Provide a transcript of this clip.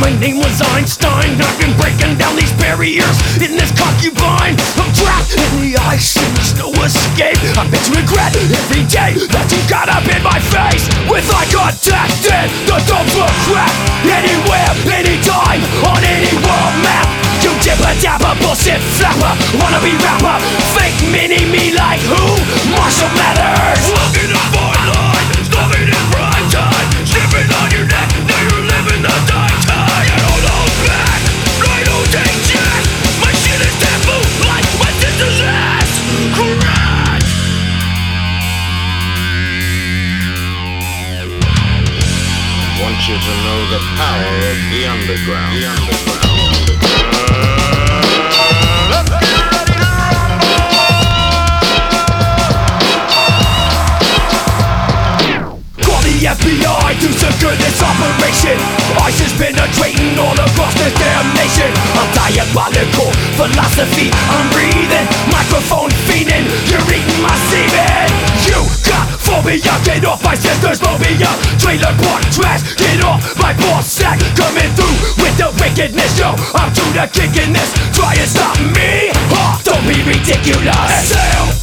My name was Einstein. I've been breaking down these barriers in this concubine. I'm trapped in the ice and there's no escape. I bet you regret every day that you got up in my face. With eye contact and the dogs were cracked. Anywhere, anytime, on any world map. You dipper dapper, bullshit flapper, wannabe rapper, fake mini-me like who? Marshall Mathers. Walking a fine line, stalking in prime time, sniffing on your neck, now you're living the dying time. You don't hold back, I don't take jack. My shit is taboo, like my sister's ass. Crack. Want you to know the power of the underground. The underground. The FBI do some goodness operation. ISIS penetrating all across this damn nation. I'm diabolical philosophy, I'm breathing, microphone fiending, you're eating my semen. You got phobia, get off my sister's phobia. Trailer park trash, get off my ball sack. Coming through with the wickedness, yo, I'm to the kicking this. Try and stop me, don't be ridiculous.